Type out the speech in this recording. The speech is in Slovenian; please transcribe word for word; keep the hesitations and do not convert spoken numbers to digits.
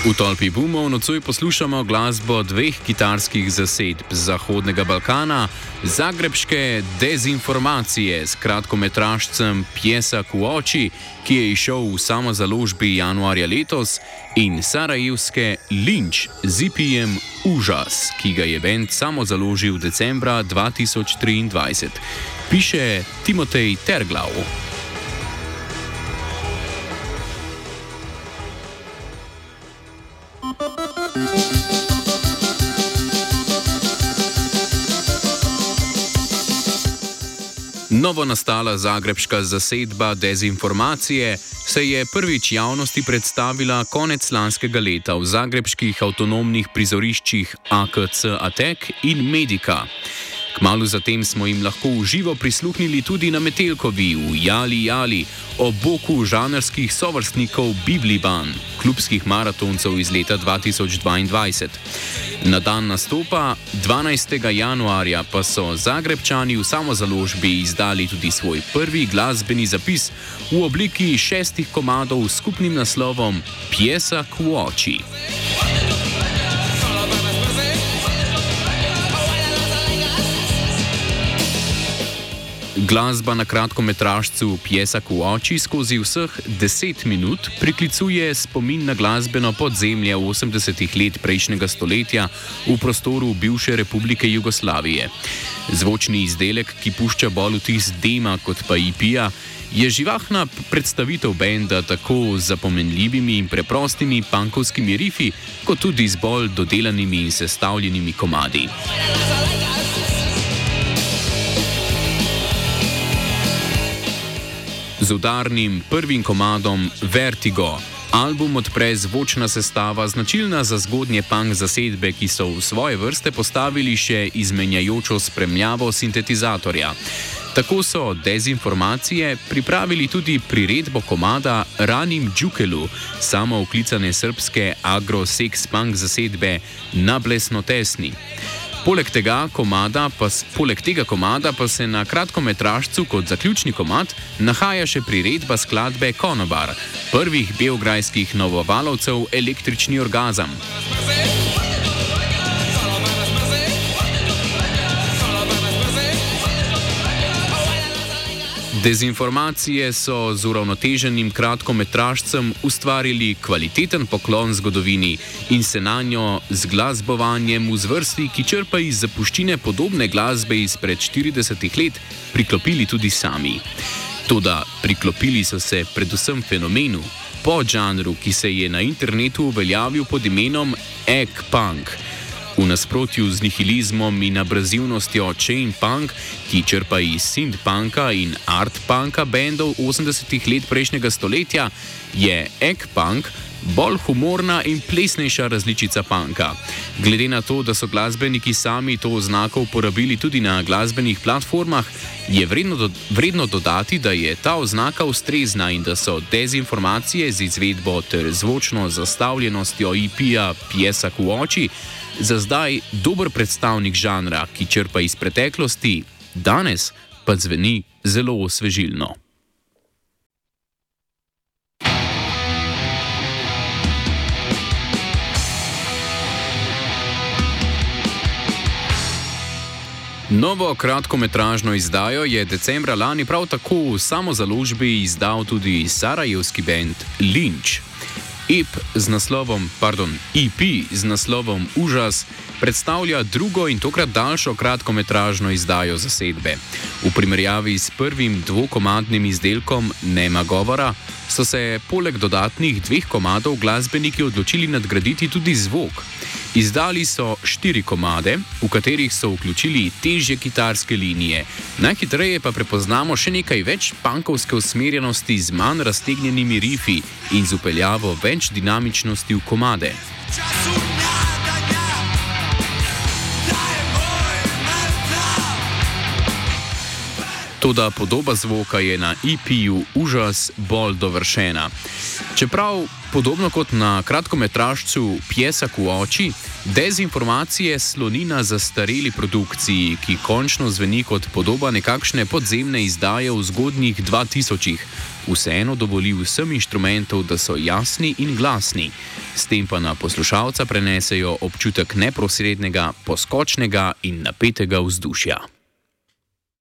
V tolpi boomov nocoj poslušamo glasbo dveh kitarskih zasedb z Zahodnega Balkana, zagrebške Dezinformacije s kratkometražcem Pjesa ku oči, ki je izšel v samozaložbi januarja letos, in sarajevske Linč z E P-jem Užas, ki ga je bend samozaložil decembra dva tisoč triindvajset. Piše Timotej Terglav. Novo nastala zagrebška zasedba Dezinformacije se je prvič javnosti predstavila konec lanskega leta v zagrebških avtonomnih prizoriščih A K C Atek in Medika. Kmalu zatem smo jim lahko v živo prisluhnili tudi na Metelkovi v Jali Jali, ob boku žanrskih sovrstnikov Bibliban, klubskih maratoncev iz leta dva tisoč dvaindvajset. Na dan nastopa, dvanajstega januarja, pa so Zagrebčani v samozaložbi izdali tudi svoj prvi glasbeni zapis v obliki šestih komadov s skupnim naslovom Pjesa ku oči. Glasba na kratkometražcu Pjesa ku oči skozi vseh deset minut priklicuje spomin na glasbeno podzemlje osemdesetih let prejšnjega stoletja v prostoru bivše republike Jugoslavije. Zvočni izdelek, ki pušča bolj vtis dema kot pa E P-ja, je živahna predstavitev benda tako z zapomenljivimi in preprostimi punkovskimi rifi, kot tudi z bolj dodelanimi in sestavljenimi komadi. Z udarnim prvim komadom Vertigo album odpre zvočna sestava, značilna za zgodnje punk zasedbe, ki so v svoje vrste postavili še izmenjajočo spremljavo sintetizatorja. Tako so Dezinformacije pripravili tudi priredbo komada Ranim Džukelu, samo oklicane srbske agro-seks punk zasedbe Nablesno tesni. Poleg tega, komada pa, poleg tega komada pa se na kratkometražcu kot zaključni komad nahaja še priredba skladbe Konobar, prvih beograjskih novovalovcev Električni orgazem. Dezinformacije so z uravnoteženim kratkometražcem ustvarili kvaliteten poklon zgodovini in se na njo z glasbovanjem v zvrsti, ki črpa iz zapuščine podobne glasbe izpred štiridesetih let, priklopili tudi sami. Toda priklopili so se predvsem fenomenu, podžanru, ki se je na internetu uveljavil pod imenom Egg-punk. V nasprotju z nihilizmom in abrazivnostjo chain punk, ki črpa iz synth-punka in art-punka bendov osemdesetih let prejšnjega stoletja, je Egg-punk bolj humorna in plesnejša različica punka. Glede na to, da so glasbeniki sami to oznako uporabili tudi na glasbenih platformah, je vredno, do, vredno dodati, da je ta oznaka ustrezna in da so Dezinformacije z izvedbo ter zvočno zastavljenostjo E P-ja Pjesa ku oči za zdaj dober predstavnik žanra, ki črpa iz preteklosti, danes pa zveni zelo osvežilno. Novo kratkometražno izdajo je decembra lani prav tako v samozaložbi izdal tudi sarajevski bend Linč. E P z naslovom, pardon, E P z naslovom Užas predstavlja drugo in tokrat daljšo kratkometražno izdajo zasedbe. V primerjavi s prvim dvokomadnim izdelkom Nema govora so se poleg dodatnih dveh komadov glasbeniki odločili nadgraditi tudi zvok. Izdali so štiri komade, v katerih so vključili težje kitarske linije. Najhitreje pa prepoznamo še nekaj več punkovske usmerjenosti z manj raztegnjenimi rifi in z vpeljavo več dinamičnosti v komade. Toda podoba zvoka je na E P-ju Užas bolj dovršena. Čeprav Podobno kot na kratkometražcu Pjesak v oči, dezinformacije sloni na zastareli produkciji, ki končno zveni kot podoba nekakšne podzemne izdaje v zgodnjih dvatisočih, vseeno dovoli vsem inštrumentov, da so jasni in glasni, s tem pa na poslušalca prenesejo občutek neposrednega, poskočnega in napetega vzdušja.